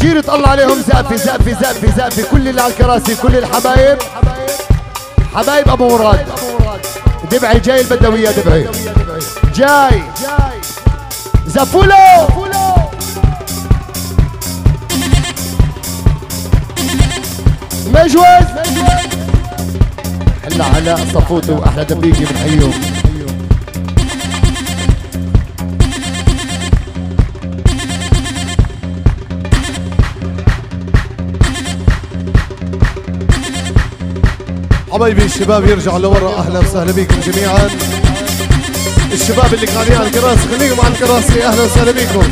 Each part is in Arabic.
جيرة الله عليهم زقفة زقفة زقفة زقفة. كل اللي على الكراسي، كل الحبايب، حبايب ابو مراد. دبعي جاي البدوية، دبعي جاي زفولو مجوز. حلا علاء صفوته واحلى دبيكي من حيوم. حبايبي الشباب يرجعوا لورا، اهلا وسهلا بكم جميعا. الشباب اللي قاعدين على الكراسي خليهم على الكراسي، اهلا وسهلا بكم.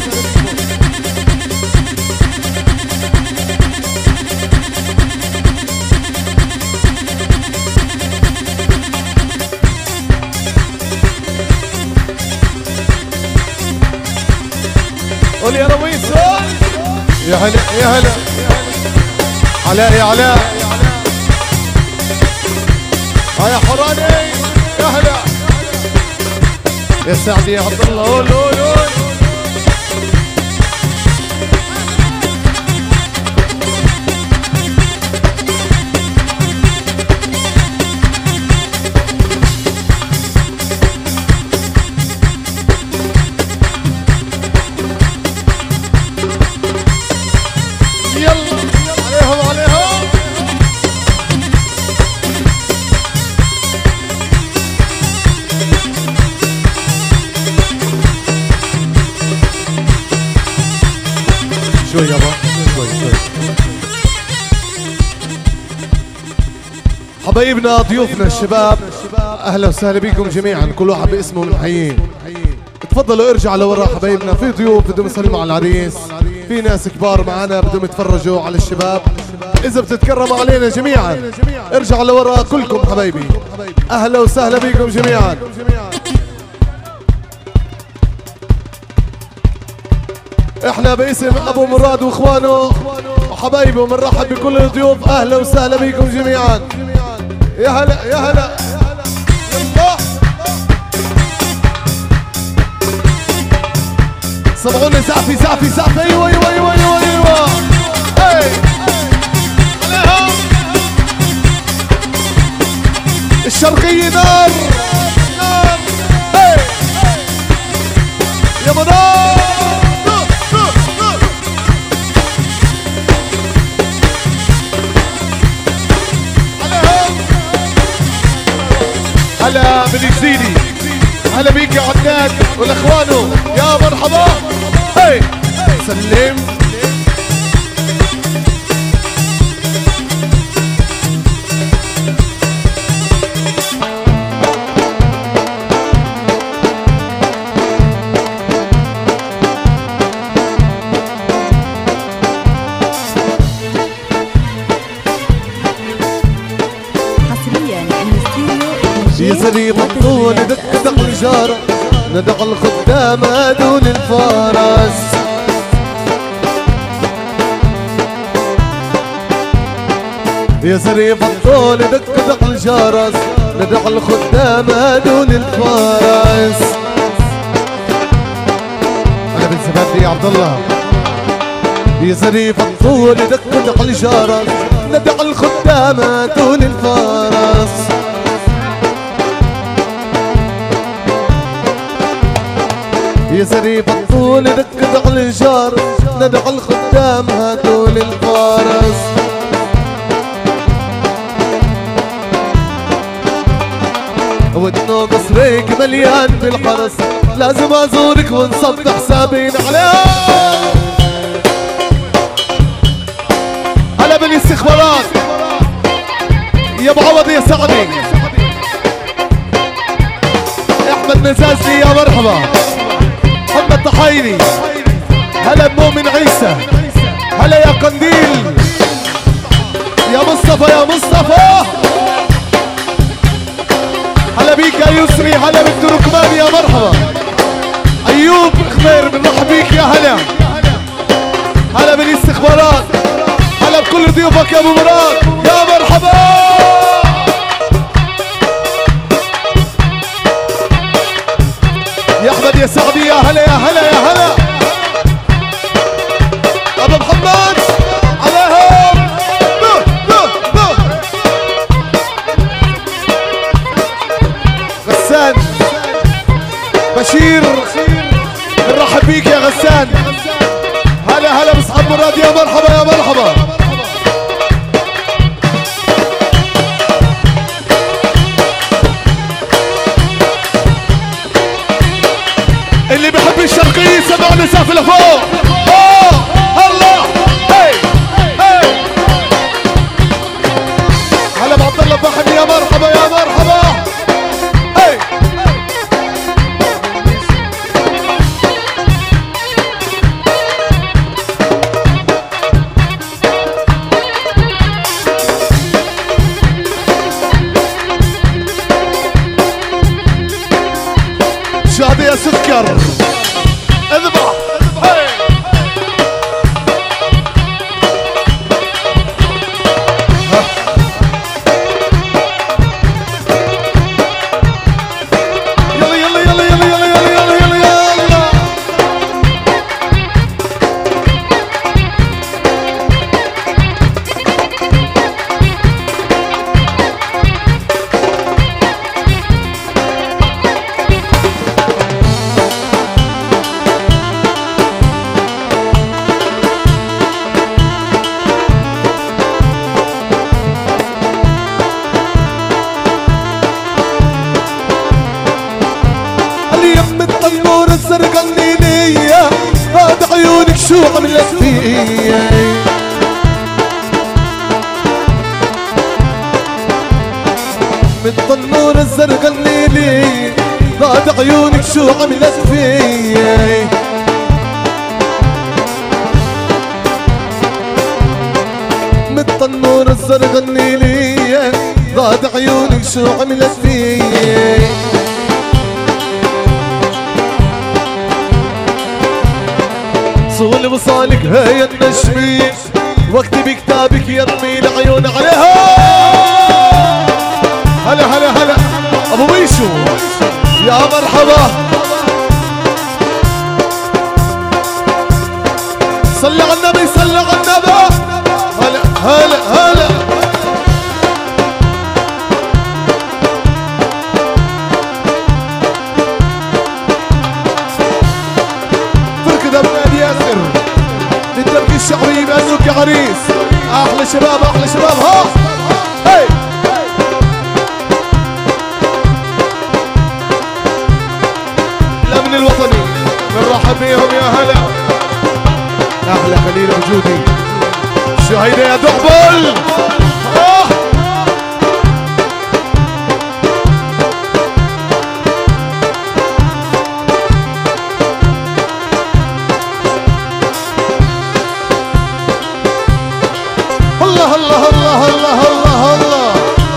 قول يا رويسو. يا هلا يا هلا علاء يا علاء. يا حراني يا هلا يا سعدي يا عبد الله. قول قول قول. شوي يابا شوي شوي. حبايبنا ضيوفنا الشباب اهلا وسهلا بكم جميعا، كل واحد باسمه بنحييه. تفضلوا ارجعوا لورا حبايبنا، في ضيوف بدهم يسلموا على العريس، في ناس كبار معنا بدهم يتفرجوا على الشباب. اذا بتتكرموا علينا جميعا ارجعوا لورا كلكم حبايبي، اهلا وسهلا بكم جميعا. احنا باسم ابو مراد واخوانه وحبايبه بنرحب بكل الضيوف، اهلا وسهلا بكم جميعا. يا هلا يا هلا. يلا سمعونا زعفي زعفي زعفي. ايوه ايوه ايوه ايوه ايوه. اي عليهم الشرقية نار نار. اي يا منار. هلا بالجزيري، هلا بيك يا عدنان والاخوانه، يا مرحبا. هي سلم. يسري بطول دق دق الجارة، ندق الخدام دون الفرس. يسري بطول دق دق الجرس، ندق الخدام دون الفرس. انا بن سبادي يا عبد الله. يسري بطول دق دق الجرس، ندق الخدام دون الفرس. يسري بطول دق الجار، ندق الخدام هاتوا للفارس. ودنا قصريك مليان بالحرس، لازم ازورك ونصب حسابين عليها. هلا بالاستخبارات يا ابو عوض يا سعدي. احمد مزازي يا مرحبا. محمد طحيني، هلا بمؤمن عيسى، هلا يا قنديل يا مصطفى يا مصطفى. هلا بيك يا يسري، هلا بالتركمان يا مرحبا. ايوب خمير بنرحب بيك يا هلا. هلا بالاستخبارات، هلا بكل ضيوفك يا ابو مراد يا مرحبا. يا احمد يا سعدي، يا هلا يا هلا يا هلا. ابو محمد ابو مراد يا مرحبا يا مرحبا. اللي بيحب الشرقية سمعنا سقف لفوق. الله هي هي. هلا بعبد الله بحبي يا مرحبا يا مرحبا. هي شادي يا سكر اذبح. يلا يلا يلا يلا يلا يلا يلا يلا. اليم الطنور الزرقا النيلية هاد عيونك شو عملت فيا. من الطنور الزرقا النيلية هاد عيونك شو عملت فيا. من الطنور الزرقا النيلية هاد عيونك شو عملت فيا. صول وصالك هي النشمي وقت بكتابك يرمي العيون عليها. هلا هلا هلا ابو بيشو يا مرحبا. صلي على النبي صلي على النبي. هلا هلا هلا. للدرك الشعبي بأنوك يا عريس. احلى شباب احلى شباب. ها هي الامن الوطني بنرحب بيهم يا هلا. احلى خليل وجودي شهيدة يا دحبل. الله الله الله الله الله الله.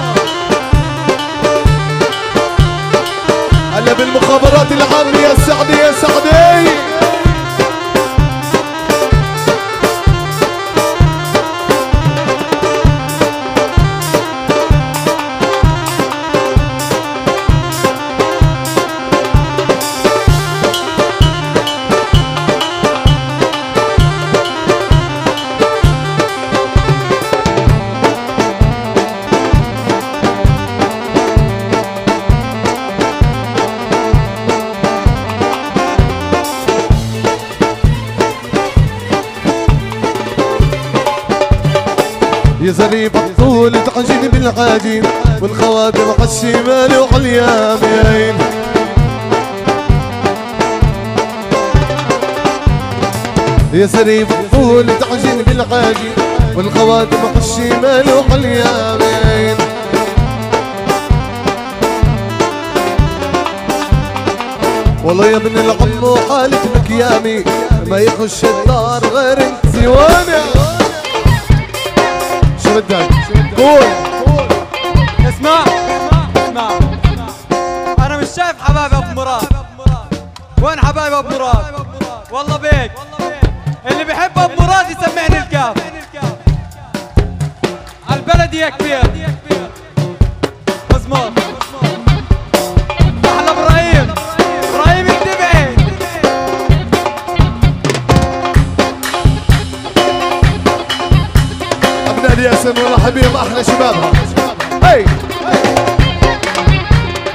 هلا بالمخابرات العامة يا سعدي يا سعدي. يا زريب الطول تعجن بالعاجين والخواتم على الشمال وعلى اليمين. يا زريب الطول تعجن بالعاجين والخواتم على الشمال وعلى اليمين. والله يا ابن العم حالك مكيامي ما يخش الدار غير انت سواني. شو بدك؟ قول. اسمع انا مش شايف حبايب ابو مراد. وين حبايب ابو مراد؟ والله بيك اللي بيحب ابو مراد يسمعني الكاف. عالبلد يا كبير مزمور. احلى ابراهيم التبعي. ابناء الياسين ونرحب بهم احلى شبابها. هي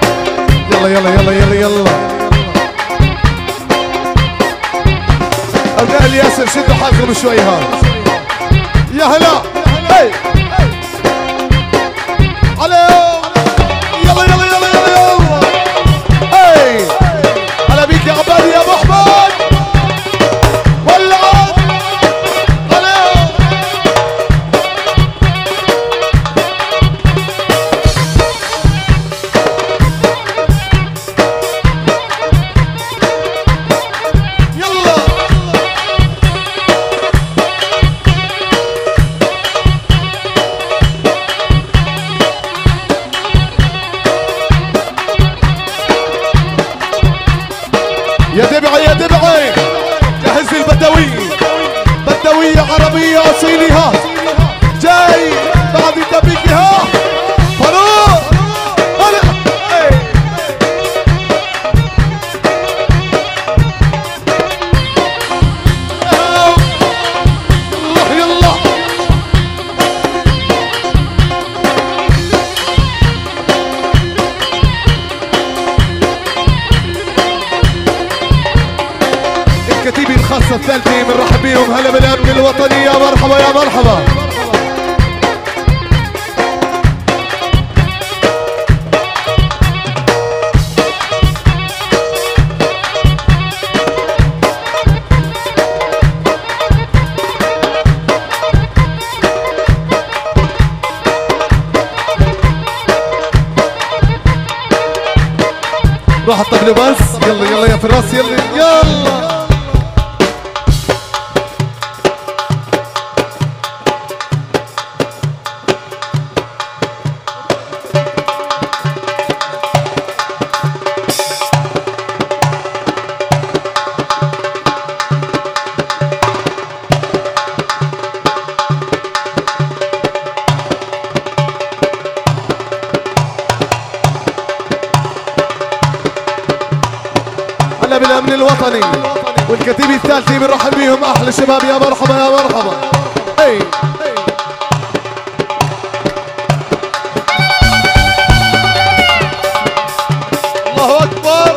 يلا يلا يلا يلا يلا. ابناء الياسر شدوا حالكم شوي هون. يا هلا هي عليهم. يلا يلا يلا يلا يلا هي هلا بيك يا عبادي يا ابو احمد. ولعوا عليهم. يلا يا دبعي يا دبعي جهز لي البدوي. بدوية عربية أصيلي ها جاي بعد الدبيكي ها فاروق هلا. يلا يلا الكتيبة الخاصة الثالثة بنرحب بيهم. هلا بالأمن الوطني يا مرحبا يا مرحبا. روح الطبلة بس. يلا يلا يا فراس يلا يلا. هلا بالامن الوطني والكتيبة الثالثة بنرحب بيهم. احلى شباب يا مرحبا يا مرحبا. هي الله اكبر.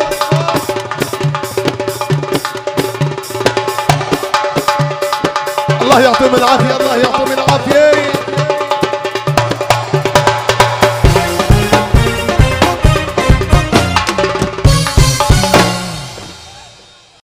الله يعطيهم العافية. الله يعطيهم